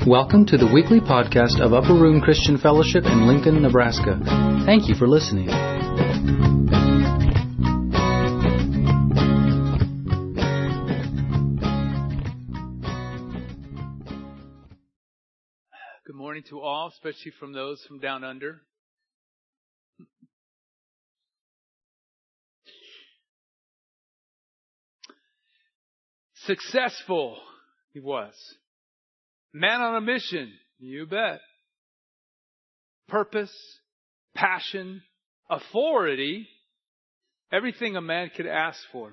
Welcome to the weekly podcast of Upper Room Christian Fellowship in Lincoln, Nebraska. Thank you for listening. Good morning to all, especially from those from down under. Successful, he was. Man on a mission, you bet. Purpose, passion, authority, everything a man could ask for.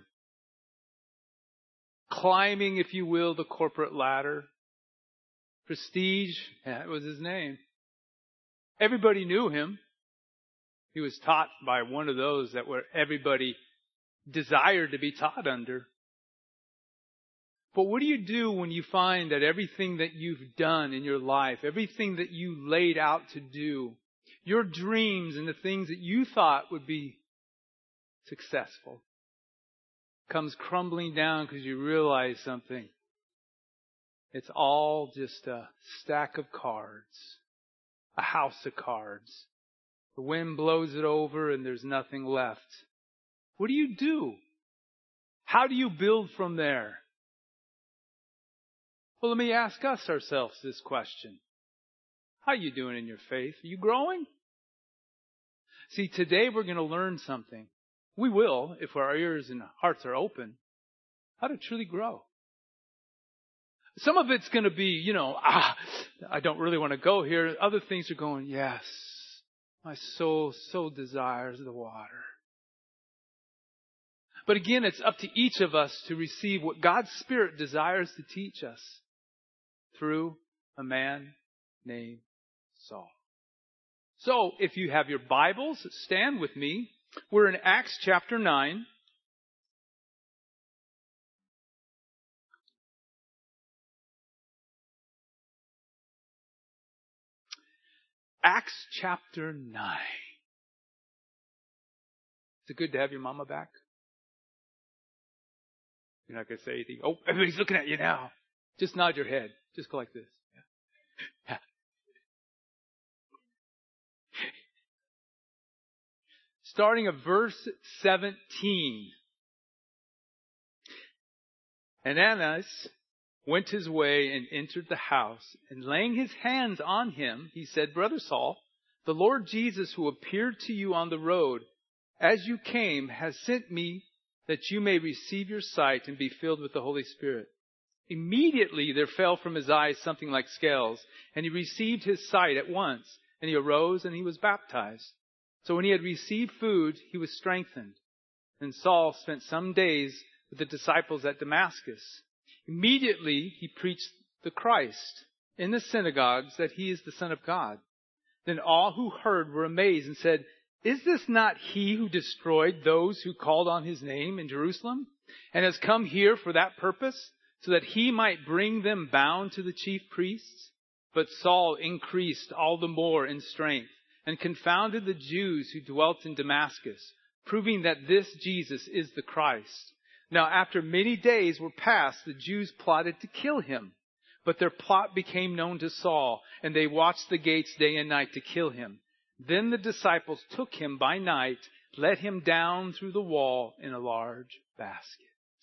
Climbing, if you will, the corporate ladder. Prestige, that was his name. Everybody knew him. He was taught by one of those that were everybody desired to be taught under. But what do you do when you find that everything that you've done in your life, everything that you laid out to do, your dreams and the things that you thought would be successful, comes crumbling down because you realize something? It's all just a stack of cards, a house of cards. The wind blows it over and there's nothing left. What do? How do you build from there? Well, let me ask us ourselves this question. How are you doing in your faith? Are you growing? See, today we're going to learn something. We will, if our ears and hearts are open, how to truly grow. Some of it's going to be, I don't really want to go here. Other things are going, yes, my soul so desires the water. But again, it's up to each of us to receive what God's Spirit desires to teach us through a man named Saul. So, if you have your Bibles, stand with me. We're in Acts chapter 9. Acts chapter 9. Is it good to have your mama back? You're not going to say anything. Oh, everybody's looking at you now. Just nod your head. Just go like this. Yeah. Starting at verse 17. And Ananias went his way and entered the house, and laying his hands on him, he said, Brother Saul, the Lord Jesus, who appeared to you on the road as you came, has sent me that you may receive your sight and be filled with the Holy Spirit. Immediately there fell from his eyes something like scales, and he received his sight at once, and he arose and he was baptized. So when he had received food, he was strengthened. And Saul spent some days with the disciples at Damascus. Immediately he preached the Christ in the synagogues, that he is the Son of God. Then all who heard were amazed and said, Is this not he who destroyed those who called on his name in Jerusalem, and has come here for that purpose, so that he might bring them bound to the chief priests? But Saul increased all the more in strength, and confounded the Jews who dwelt in Damascus, proving that this Jesus is the Christ. Now after many days were passed, the Jews plotted to kill him. But their plot became known to Saul, and they watched the gates day and night to kill him. Then the disciples took him by night, let him down through the wall in a large basket.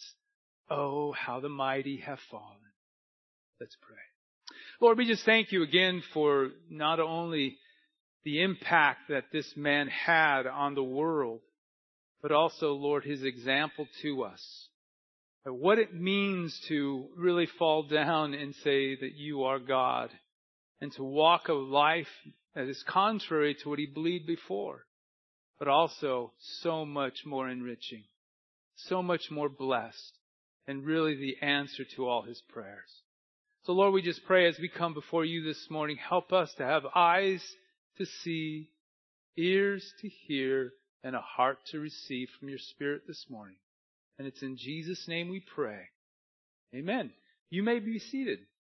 Oh, how the mighty have fallen. Let's pray. Lord, we just thank you again for not only the impact that this man had on the world, but also, Lord, his example to us. What it means to really fall down and say that you are God, and to walk a life that is contrary to what he believed before, but also so much more enriching, so much more blessed, and really the answer to all his prayers. So Lord, we just pray as we come before you this morning, help us to have eyes to see, ears to hear, and a heart to receive from your Spirit this morning. And it's in Jesus' name we pray. Amen. You may be seated.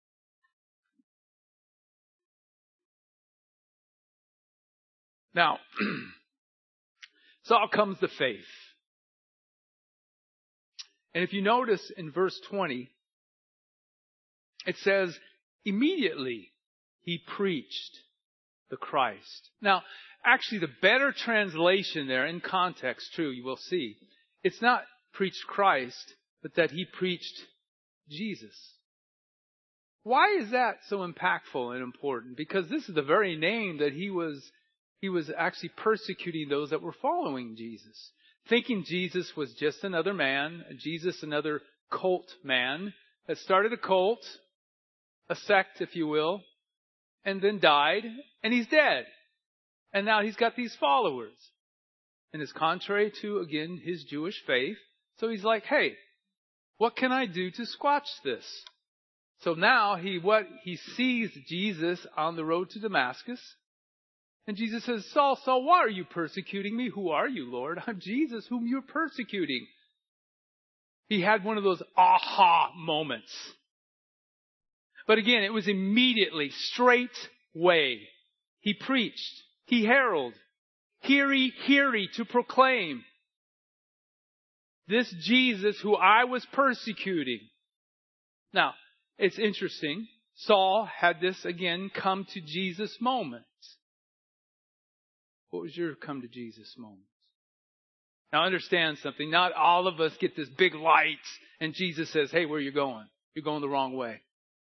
Now, Saul comes to faith. And if you notice in verse 20, it says, immediately he preached the Christ. Now, actually, the better translation there in context, true, you will see, it's not preached Christ, but that he preached Jesus. Why is that so impactful and important? Because this is the very name that he was actually persecuting those that were following Jesus. Thinking Jesus was just another man, Jesus another cult man that started a cult, a sect, if you will, and then died, and he's dead. And now he's got these followers. And it's contrary to, again, his Jewish faith. So he's like, hey, what can I do to squash this? So now he sees Jesus on the road to Damascus. And Jesus says, Saul, Saul, why are you persecuting me? Who are you, Lord? I'm Jesus, whom you're persecuting. He had one of those aha moments. But again, it was immediately, straightway. He preached. He heralded. Hear ye, to proclaim. This Jesus who I was persecuting. Now, it's interesting. Saul had this, again, come to Jesus moment. What was your come to Jesus moment? Now understand something. Not all of us get this big light and Jesus says, hey, where are you going? You're going the wrong way.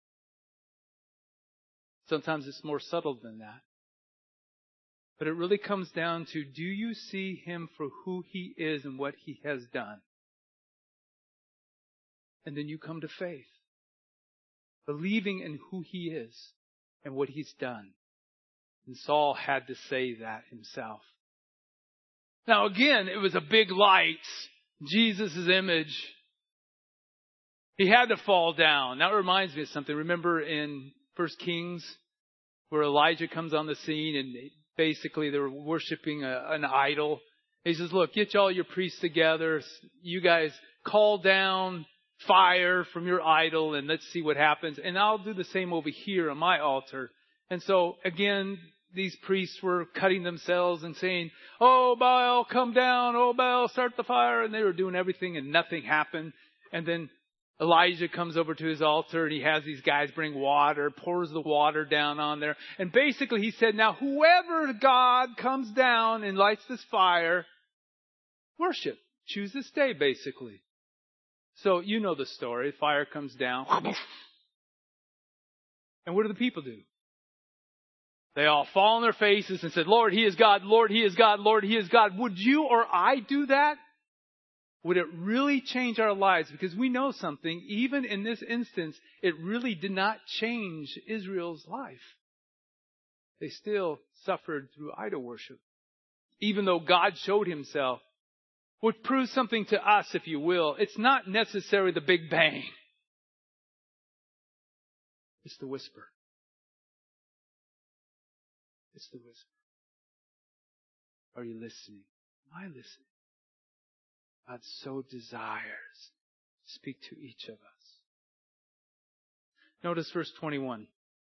Sometimes it's more subtle than that. But it really comes down to, do you see him for who he is and what he has done? And then you come to faith. Believing in who he is and what he's done. And Saul had to say that himself. Now again, it was a big light. Jesus' image. He had to fall down. That reminds me of something. Remember in 1 Kings where Elijah comes on the scene and basically they were worshiping an idol. He says, look, get all your priests together. You guys call down fire from your idol and let's see what happens. And I'll do the same over here on my altar. And so again, these priests were cutting themselves and saying, oh, Baal, come down. Oh, Baal, start the fire. And they were doing everything and nothing happened. And then Elijah comes over to his altar and he has these guys bring water, pours the water down on there. And basically he said, now whoever God comes down and lights this fire, worship. Choose this day, basically. So you know the story. Fire comes down. And what do the people do? They all fall on their faces and said, Lord, He is God, Lord, He is God, Lord, He is God. Would you or I do that? Would it really change our lives? Because we know something, even in this instance, it really did not change Israel's life. They still suffered through idol worship. Even though God showed Himself, would prove something to us, if you will. It's not necessarily the big bang. It's the whisper. It's the whisper. Are you listening? Am I listening? God so desires to speak to each of us. Notice verse 21.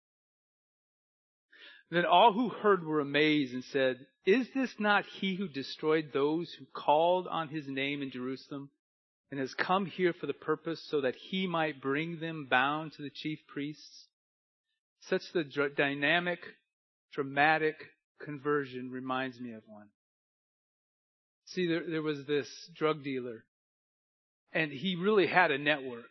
Then all who heard were amazed and said, is this not He who destroyed those who called on His name in Jerusalem and has come here for the purpose so that He might bring them bound to the chief priests? Such the dynamic, dramatic conversion reminds me of one. See, there was this drug dealer, and he really had a network.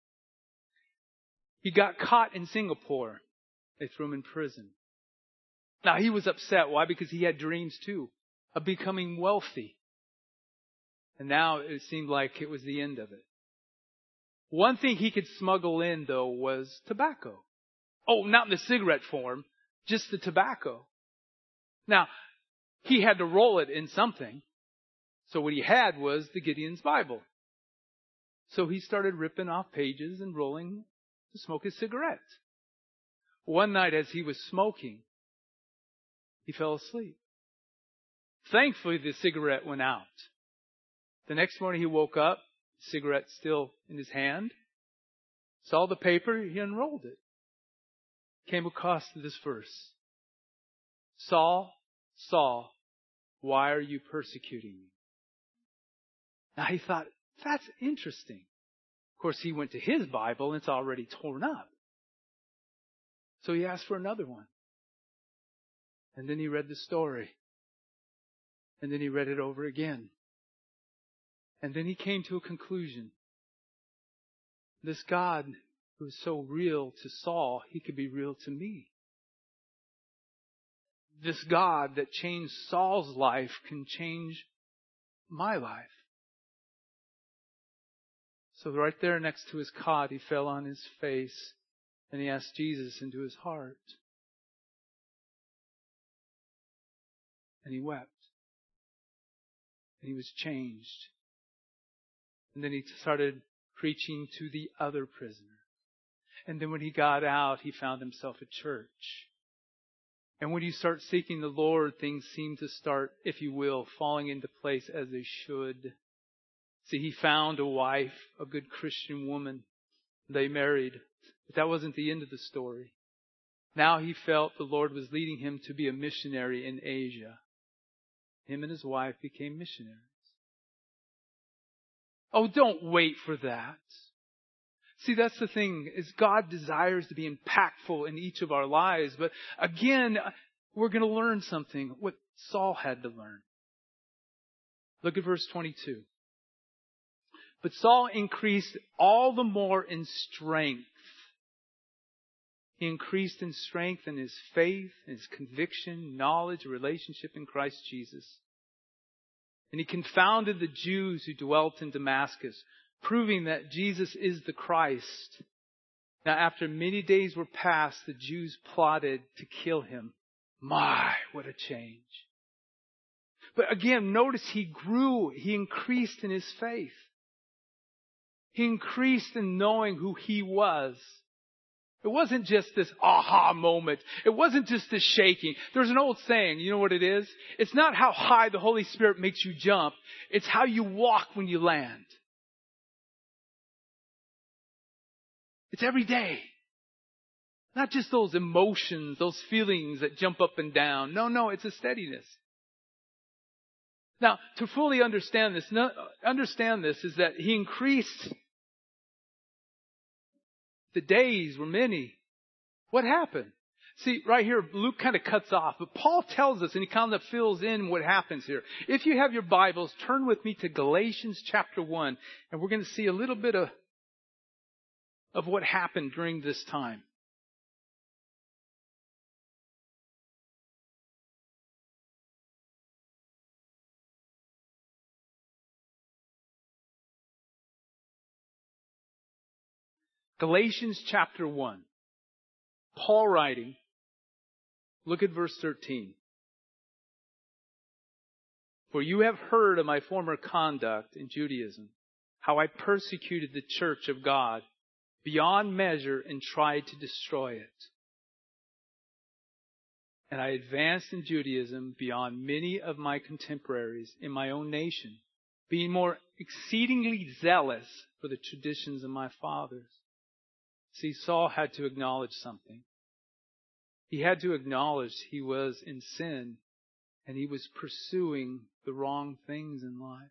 He got caught in Singapore. They threw him in prison. Now, he was upset. Why? Because he had dreams, too, of becoming wealthy. And now it seemed like it was the end of it. One thing he could smuggle in, though, was tobacco. Oh, not in the cigarette form, just the tobacco. Now, he had to roll it in something. So what he had was the Gideon's Bible. So he started ripping off pages and rolling to smoke his cigarette. One night as he was smoking, he fell asleep. Thankfully, the cigarette went out. The next morning he woke up, cigarette still in his hand, saw the paper, he unrolled it. Came across this verse. Saul, Saul, why are you persecuting me? Now he thought, that's interesting. Of course, he went to his Bible and it's already torn up. So he asked for another one. And then he read the story. And then he read it over again. And then he came to a conclusion. This God who is so real to Saul, he could be real to me. This God that changed Saul's life can change my life. So right there next to his cot, he fell on his face and he asked Jesus into his heart. And he wept. And he was changed. And then he started preaching to the other prisoners. And then when he got out, he found himself at church. And when you start seeking the Lord, things seem to start, if you will, falling into place as they should. See, he found a wife, a good Christian woman. They married. But that wasn't the end of the story. Now he felt the Lord was leading him to be a missionary in Asia. Him and his wife became missionaries. Oh, don't wait for that. See, that's the thing, is God desires to be impactful in each of our lives. But again, we're going to learn something, what Saul had to learn. Look at verse 22. But Saul increased all the more in strength. He increased in strength in his faith, in his conviction, knowledge, relationship in Christ Jesus. And he confounded the Jews who dwelt in Damascus, proving that Jesus is the Christ. Now, after many days were passed, the Jews plotted to kill him. My, what a change. But again, notice he grew, he increased in his faith. He increased in knowing who he was. It wasn't just this aha moment. It wasn't just this shaking. There's an old saying, you know what it is? It's not how high the Holy Spirit makes you jump. It's how you walk when you land. It's every day. Not just those emotions, those feelings that jump up and down. No, it's a steadiness. Now, to fully understand this is that he increased. The days were many. What happened? See, right here, Luke kind of cuts off, but Paul tells us, and he kind of fills in what happens here. If you have your Bibles, turn with me to Galatians chapter 1, and we're going to see a little bit of what happened during this time. Galatians chapter 1. Paul writing. Look at verse 13. For you have heard of my former conduct in Judaism, how I persecuted the church of God beyond measure and tried to destroy it. And I advanced in Judaism beyond many of my contemporaries in my own nation, being more exceedingly zealous for the traditions of my fathers. See, Saul had to acknowledge something. He had to acknowledge he was in sin and he was pursuing the wrong things in life.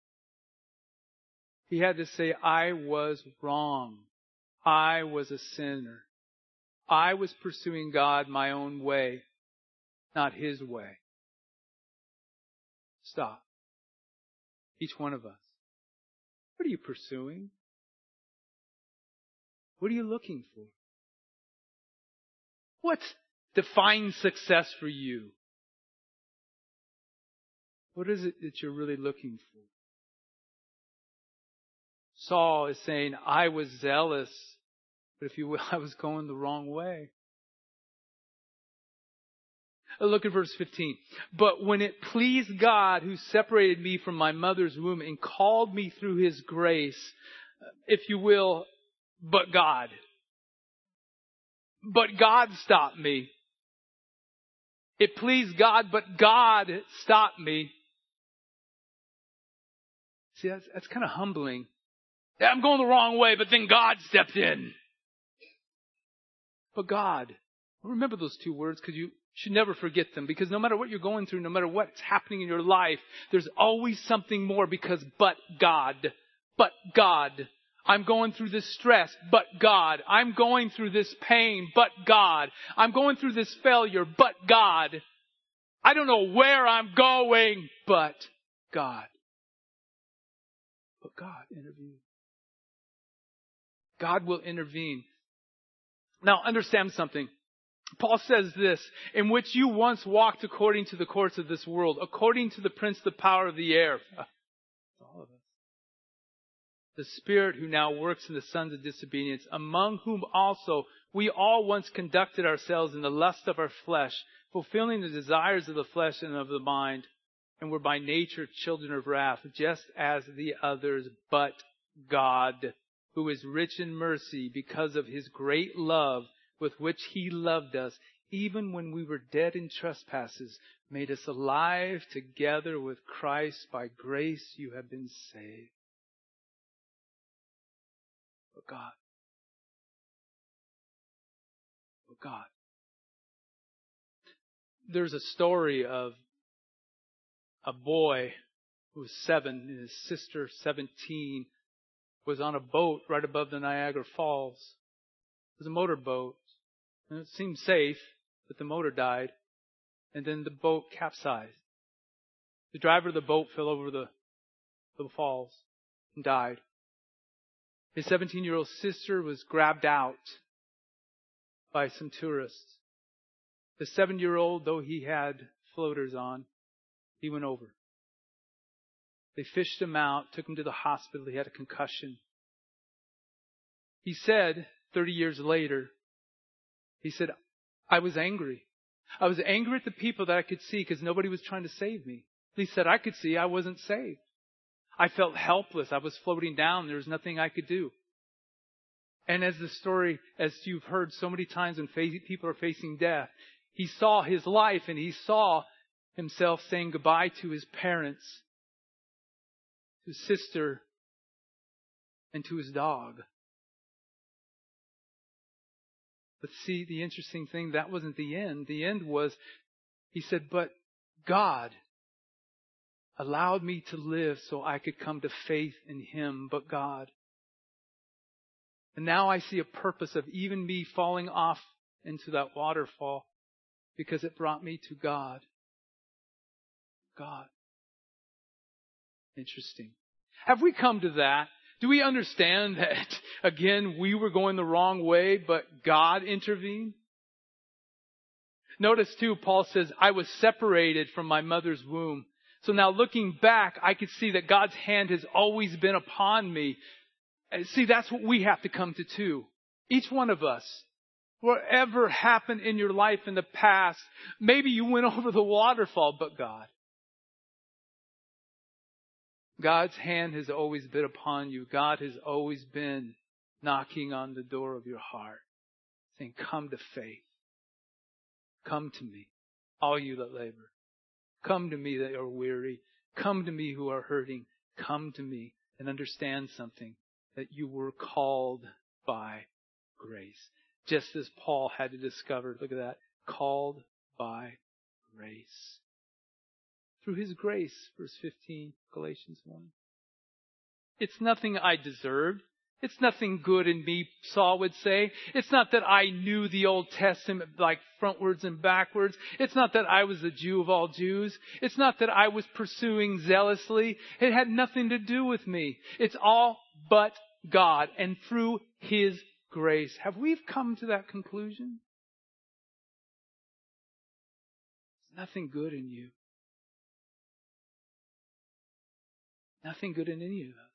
He had to say, I was wrong. I was a sinner. I was pursuing God my own way, not His way. Stop. Each one of us. What are you pursuing? What are you looking for? What defines success for you? What is it that you're really looking for? Saul is saying, I was zealous, but if you will, I was going the wrong way. Look at verse 15. But when it pleased God who separated me from my mother's womb and called me through His grace, if you will, but God stopped me. It pleased God, but God stopped me. See, that's kind of humbling. Yeah, I'm going the wrong way, but then God stepped in. But God. Remember those two words because you should never forget them. Because no matter what you're going through, no matter what's happening in your life, there's always something more because but God. But God. I'm going through this stress, but God. I'm going through this pain, but God. I'm going through this failure, but God. I don't know where I'm going, but God. But God intervened. God will intervene. Now understand something. Paul says this, in which you once walked according to the course of this world, according to the prince of the power of the air. All of us. The spirit who now works in the sons of disobedience, among whom also we all once conducted ourselves in the lust of our flesh, fulfilling the desires of the flesh and of the mind, and were by nature children of wrath, just as the others. But God, who is rich in mercy, because of his great love with which he loved us, even when we were dead in trespasses, made us alive together with Christ. By grace you have been saved. But God. But God. There's a story of a boy who was 7 and his sister, 17, was on a boat right above the Niagara Falls. It was a motorboat. And it seemed safe, but the motor died. And then the boat capsized. The driver of the boat fell over the falls and died. His 17-year-old sister was grabbed out by some tourists. The 7-year-old, though he had floaters on, he went over. They fished him out, took him to the hospital. He had a concussion. He said, 30 years later, he said, I was angry. I was angry at the people that I could see because nobody was trying to save me. He said, I could see I wasn't saved. I felt helpless. I was floating down. There was nothing I could do. And as the story, as you've heard so many times when people are facing death, he saw his life and he saw himself saying goodbye to his parents, to his sister, and to his dog. But see, the interesting thing, that wasn't the end. The end was, he said, but God allowed me to live so I could come to faith in him, but God. And now I see a purpose of even me falling off into that waterfall because it brought me to God. God. Interesting. Have we come to that? Do we understand that, again, we were going the wrong way, but God intervened? Notice too, Paul says, I was separated from my mother's womb. So now looking back, I could see that God's hand has always been upon me. See, that's what we have to come to too. Each one of us. Whatever happened in your life in the past, maybe you went over the waterfall, but God. God's hand has always been upon you. God has always been knocking on the door of your heart, saying, come to faith. Come to me, all you that labor. Come to me that are weary. Come to me who are hurting. Come to me and understand something, that you were called by grace. Just as Paul had to discover, look at that, called by grace. Through his grace, verse 15, Galatians 1. It's nothing I deserved. It's nothing good in me, Saul would say. It's not that I knew the Old Testament like frontwards and backwards. It's not that I was a Jew of all Jews. It's not that I was pursuing zealously. It had nothing to do with me. It's all but God and through his grace. Have we come to that conclusion? There's nothing good in you. Nothing good in any of us.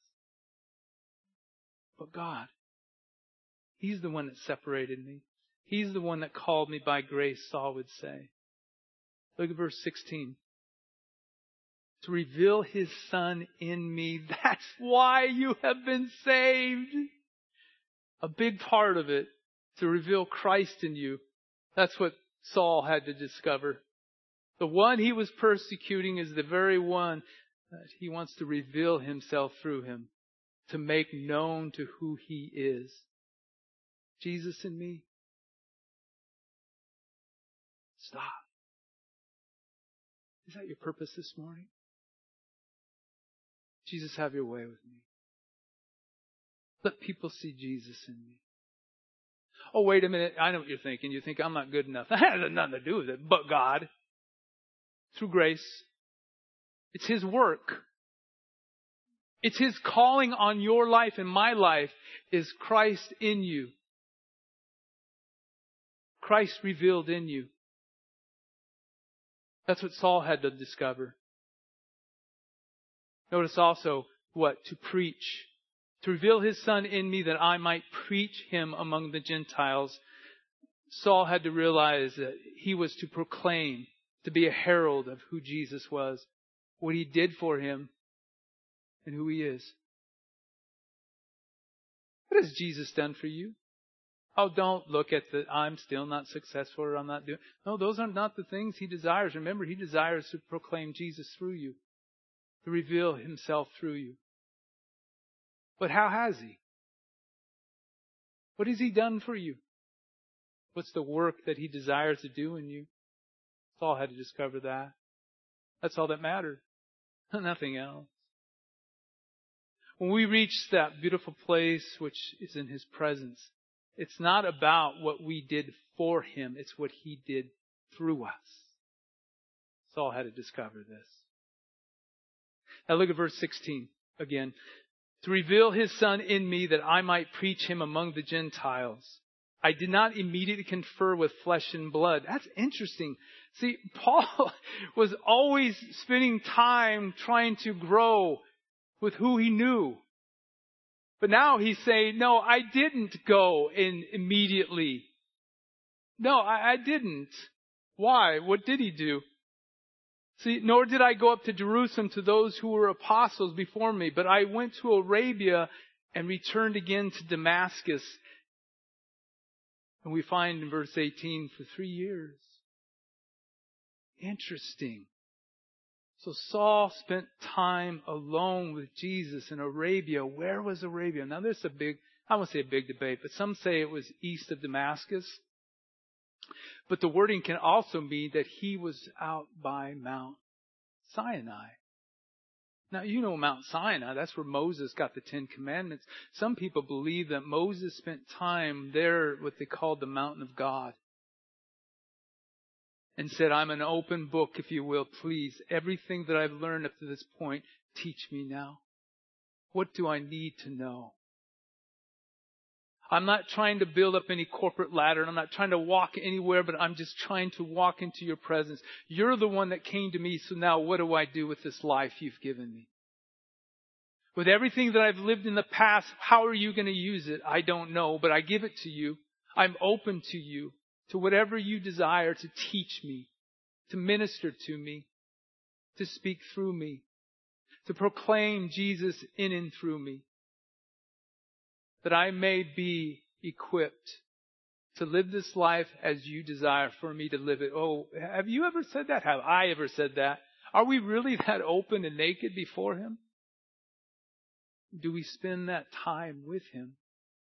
But God. He's the one that separated me. He's the one that called me by grace, Saul would say. Look at verse 16. To reveal his Son in me. That's why you have been saved. A big part of it, to reveal Christ in you. That's what Saul had to discover. The one he was persecuting is the very one that he wants to reveal himself through him, to make known to who he is. Jesus in me. Stop. Is that your purpose this morning? Jesus, have your way with me. Let people see Jesus in me. Oh, wait a minute. I know what you're thinking. You think I'm not good enough. That has nothing to do with it. But God, through grace, it's His work. It's His calling on your life and my life is Christ in you. Christ revealed in you. That's what Saul had to discover. Notice also what? To preach. To reveal His Son in me that I might preach Him among the Gentiles. Saul had to realize that he was to proclaim, to be a herald of who Jesus was, what He did for him, and who He is. What has Jesus done for you? Oh, don't look at the, I'm still not successful or I'm not doing. No, those are not the things He desires. Remember, He desires to proclaim Jesus through you, to reveal Himself through you. But how has He? What has He done for you? What's the work that He desires to do in you? Saul had to discover that. That's all that mattered. Nothing else. When we reach that beautiful place which is in His presence, it's not about what we did for Him. It's what He did through us. Saul had to discover this. Now look at verse 16 again. To reveal His Son in me that I might preach Him among the Gentiles. I did not immediately confer with flesh and blood. That's interesting. See, Paul was always spending time trying to grow with who he knew. But now he's saying, no, I didn't go in immediately. No, I didn't. Why? What did he do? See, nor did I go up to Jerusalem to those who were apostles before me, but I went to Arabia and returned again to Damascus. And we find in verse 18, for 3 years. Interesting. So Saul spent time alone with Jesus in Arabia. Where was Arabia? Now there's I won't say a big debate, but some say it was east of Damascus. But the wording can also mean that he was out by Mount Sinai. Now, you know Mount Sinai, that's where Moses got the 10 Commandments. Some people believe that Moses spent time there, what they called the Mountain of God. And said, I'm an open book, if you will, please. Everything that I've learned up to this point, teach me now. What do I need to know? I'm not trying to build up any corporate ladder, and I'm not trying to walk anywhere, but I'm just trying to walk into your presence. You're the one that came to me, so now what do I do with this life you've given me? With everything that I've lived in the past, how are you going to use it? I don't know, but I give it to you. I'm open to you, to whatever you desire to teach me, to minister to me, to speak through me, to proclaim Jesus in and through me. That I may be equipped to live this life as you desire for me to live it. Oh, have you ever said that? Have I ever said that? Are we really that open and naked before Him? Do we spend that time with Him?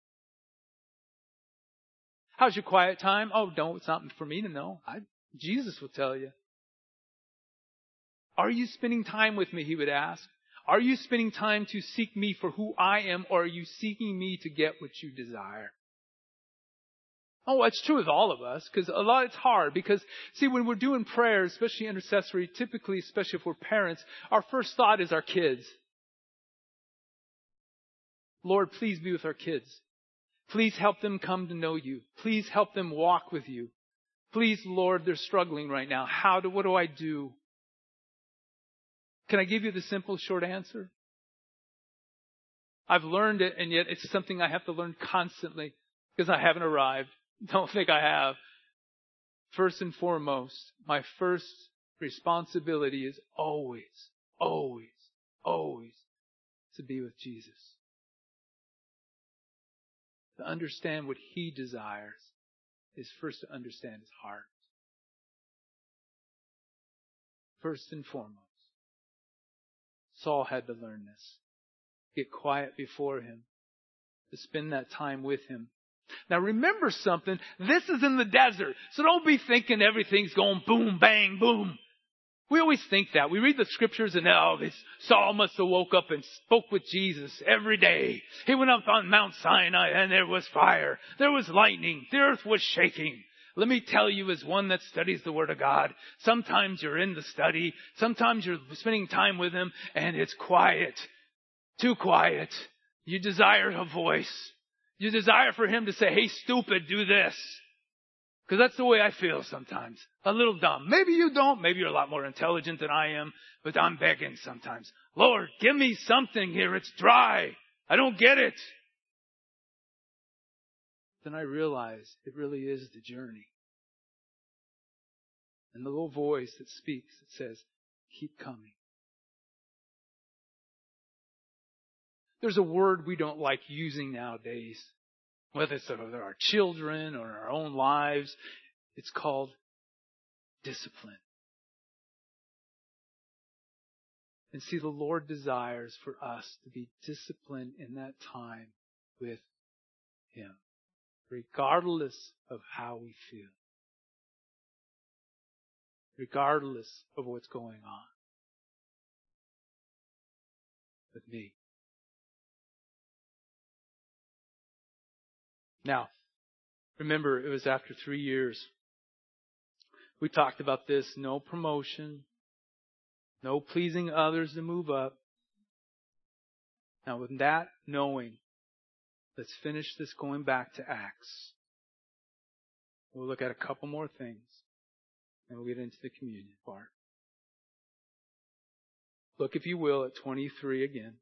How's your quiet time? Oh, no, it's not for me to know. Jesus will tell you. Are you spending time with me, He would ask. Are you spending time to seek me for who I am, or are you seeking me to get what you desire? Oh, it's true with all of us, because it's hard. Because, see, when we're doing prayer, especially intercessory, typically, especially if we're parents, our first thought is our kids. Lord, please be with our kids. Please help them come to know you. Please help them walk with you. Please, Lord, they're struggling right now. What do I do? Can I give you the simple, short answer? I've learned it, and yet it's something I have to learn constantly because I haven't arrived. Don't think I have. First and foremost, my first responsibility is always, always, always to be with Jesus. To understand what He desires is first to understand His heart. First and foremost. Saul had to learn this. Get quiet before Him. To spend that time with Him. Now remember something. This is in the desert. So don't be thinking everything's going boom, bang, boom. We always think that. We read the scriptures and, this Saul must have woke up and spoke with Jesus every day. He went up on Mount Sinai and there was fire. There was lightning. The earth was shaking. Let me tell you, as one that studies the Word of God, sometimes you're in the study. Sometimes you're spending time with Him and it's quiet. Too quiet. You desire a voice. You desire for Him to say, hey, stupid, do this. Because that's the way I feel sometimes. A little dumb. Maybe you don't. Maybe you're a lot more intelligent than I am. But I'm begging sometimes. Lord, give me something here. It's dry. I don't get it. Then I realize it really is the journey. And the little voice that speaks, it says, keep coming. There's a word we don't like using nowadays. Whether it's our children or our own lives, it's called discipline. And see, the Lord desires for us to be disciplined in that time with Him, regardless of how we feel, regardless of what's going on with me. Now, remember, it was after 3 years. We talked about this. No promotion. No pleasing others to move up. Now, with that knowing, let's finish this going back to Acts. We'll look at a couple more things. And we'll get into the communion part. Look, if you will, at 23 again.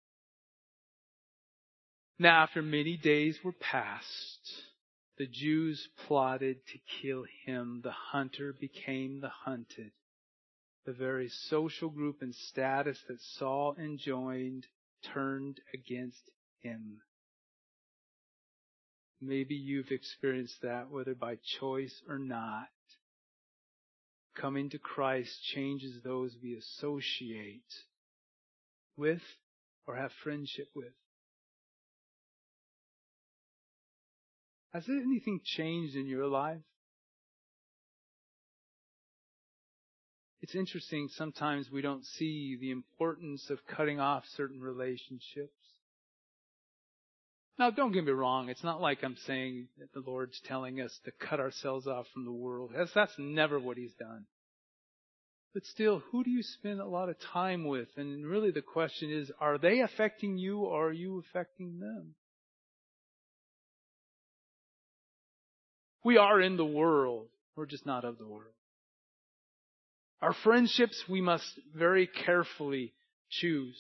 Now, after many days were past, the Jews plotted to kill him. The hunter became the hunted. The very social group and status that Saul enjoyed turned against him. Maybe you've experienced that, whether by choice or not. Coming to Christ changes those we associate with or have friendship with. Has anything changed in your life? It's interesting, sometimes we don't see the importance of cutting off certain relationships. Now, don't get me wrong. It's not like I'm saying that the Lord's telling us to cut ourselves off from the world. That's never what He's done. But still, who do you spend a lot of time with? And really the question is, are they affecting you or are you affecting them? We are in the world. We're just not of the world. Our friendships we must very carefully choose.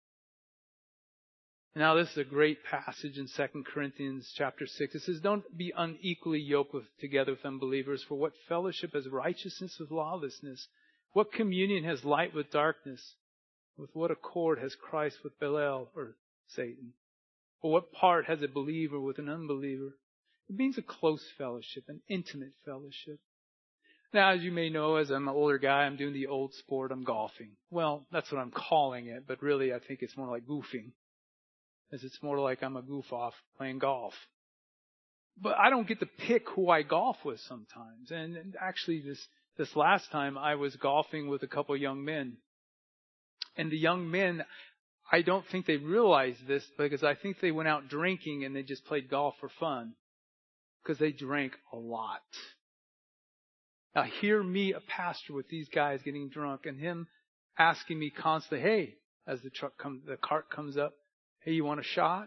Now this is a great passage in 2 Corinthians chapter 6. It says, don't be unequally yoked together with unbelievers, for what fellowship has righteousness with lawlessness? What communion has light with darkness? With what accord has Christ with Belial or Satan? Or what part has a believer with an unbeliever? It means a close fellowship, an intimate fellowship. Now, as you may know, as I'm an older guy, I'm doing the old sport. I'm golfing. Well, that's what I'm calling it, but really I think it's more like goofing. As it's more like I'm a goof off playing golf. But I don't get to pick who I golf with sometimes. And actually this last time I was golfing with a couple of young men. And the young men, I don't think they realized this because I think they went out drinking and they just played golf for fun. Because they drank a lot. Now hear me, a pastor, with these guys getting drunk and him asking me constantly, hey, as the cart comes up, hey, you want a shot?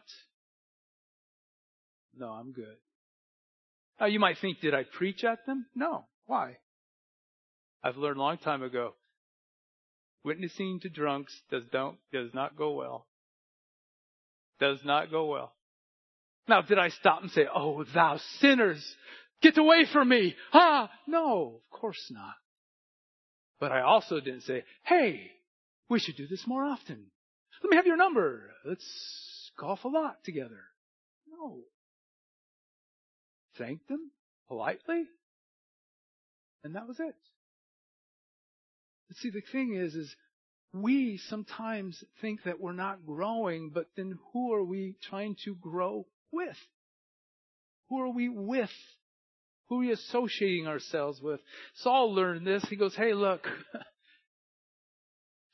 No, I'm good. Now you might think, did I preach at them? No. Why? I've learned a long time ago, witnessing to drunks does not go well. Does not go well. Now, did I stop and say, oh, thou sinners, get away from me? No, of course not. But I also didn't say, hey, we should do this more often. Let me have your number. Let's golf a lot together. No. Thanked them politely. And that was it. But see, the thing is we sometimes think that we're not growing, but then who are we trying to grow with? Who are we with? Who are we associating ourselves with? Saul learned this. He goes, hey, look,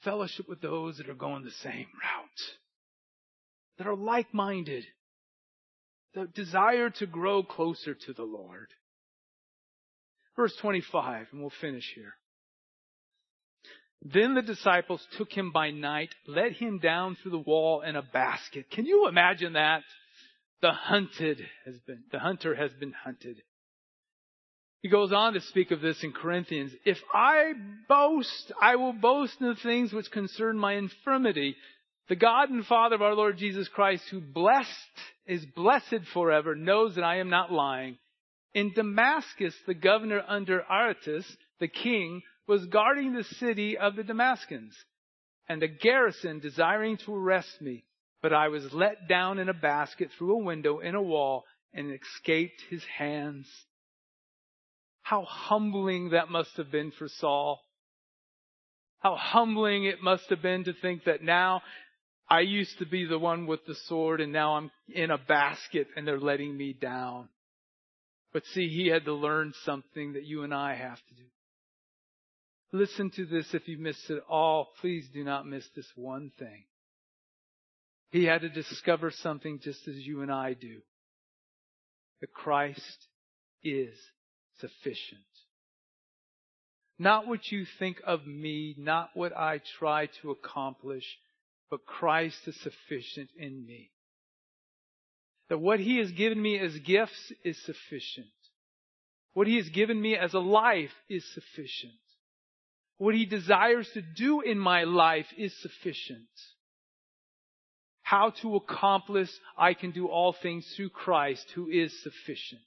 Fellowship with those that are going the same route, that are like-minded, that desire to grow closer to the Lord. Verse 25, and we'll finish here. Then the disciples took him by night, let him down through the wall in a basket. Can you imagine that? The hunter has been hunted. He goes on to speak of this in Corinthians. If I boast, I will boast in the things which concern my infirmity. The God and Father of our Lord Jesus Christ, who is blessed forever, knows that I am not lying. In Damascus, the governor under Aretas, the king, was guarding the city of the Damascens, and a garrison desiring to arrest me. But I was let down in a basket through a window in a wall and escaped his hands. How humbling that must have been for Saul. How humbling it must have been to think that now I used to be the one with the sword and now I'm in a basket and they're letting me down. But see, he had to learn something that you and I have to do. Listen to this if you missed it all. Please do not miss this one thing. He had to discover something just as you and I do. That Christ is sufficient. Not what you think of me, not what I try to accomplish, but Christ is sufficient in me. That what He has given me as gifts is sufficient. What He has given me as a life is sufficient. What He desires to do in my life is sufficient. How to accomplish, I can do all things through Christ who is sufficient.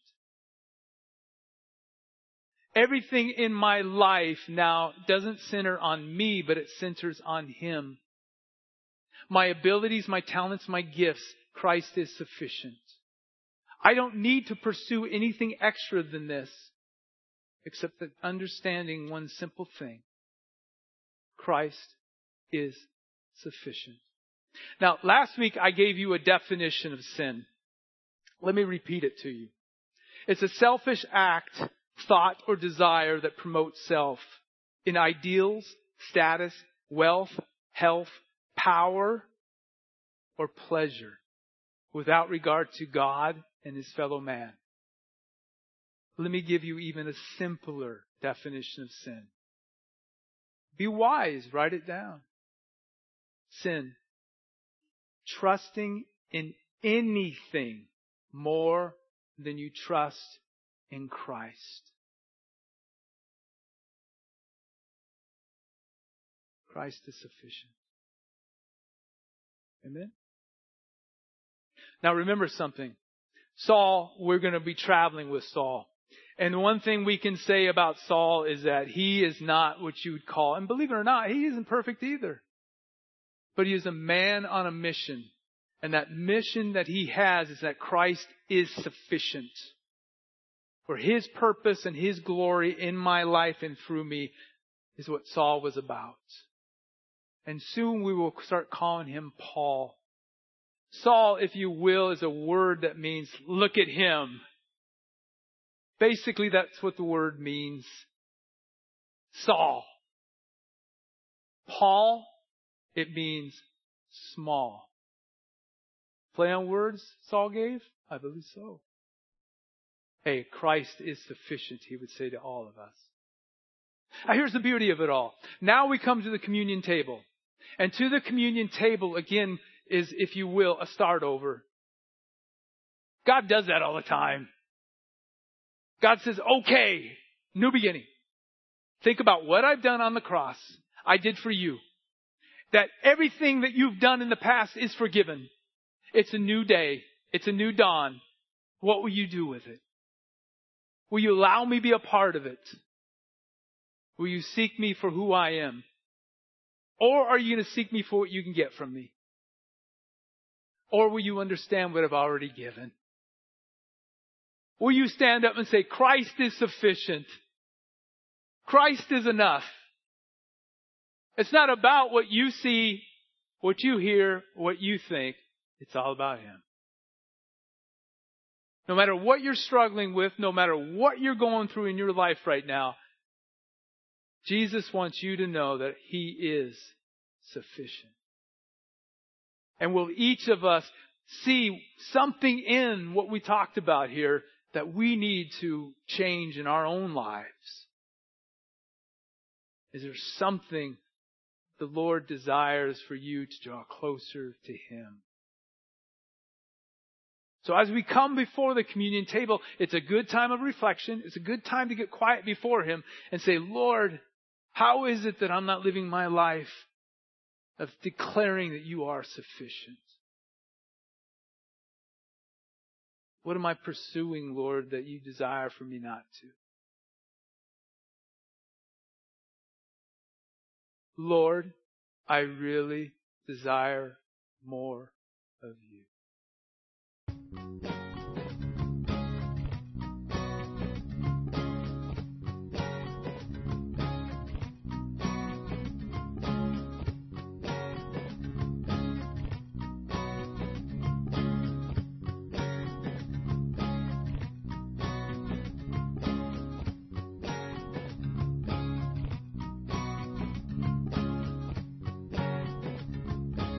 Everything in my life now doesn't center on me, but it centers on Him. My abilities, my talents, my gifts, Christ is sufficient. I don't need to pursue anything extra than this, except that understanding one simple thing. Christ is sufficient. Now, last week I gave you a definition of sin. Let me repeat it to you. It's a selfish act, thought, or desire that promotes self in ideals, status, wealth, health, power, or pleasure without regard to God and His fellow man. Let me give you even a simpler definition of sin. Be wise, write it down. Sin. Trusting in anything more than you trust in Christ. Christ is sufficient. Amen? Now remember something. Saul, we're going to be traveling with Saul. And one thing we can say about Saul is that he is not what you would call, and believe it or not, he isn't perfect either. But he is a man on a mission. And that mission that he has is that Christ is sufficient. For His purpose and His glory in my life and through me is what Saul was about. And soon we will start calling him Paul. Saul, if you will, is a word that means look at him. Basically, that's what the word means. Saul. Paul, it means small. Play on words Saul gave? I believe so. Hey, Christ is sufficient, he would say to all of us. Now here's the beauty of it all. Now we come to the communion table. And to the communion table, again, is, if you will, a start over. God does that all the time. God says, okay, new beginning. Think about what I've done on the cross. I did for you. That everything that you've done in the past is forgiven. It's a new day. It's a new dawn. What will you do with it? Will you allow me to be a part of it? Will you seek me for who I am? Or are you going to seek me for what you can get from me? Or will you understand what I've already given? Will you stand up and say, Christ is sufficient. Christ is enough. It's not about what you see, what you hear, what you think. It's all about Him. No matter what you're struggling with, no matter what you're going through in your life right now, Jesus wants you to know that He is sufficient? And will each of us see something in what we talked about here that we need to change in our own lives? Is there something the Lord desires for you to draw closer to Him? So as we come before the communion table, it's a good time of reflection. It's a good time to get quiet before Him and say, Lord, how is it that I'm not living my life of declaring that you are sufficient? What am I pursuing, Lord, that you desire for me not to? Lord, I really desire more of you.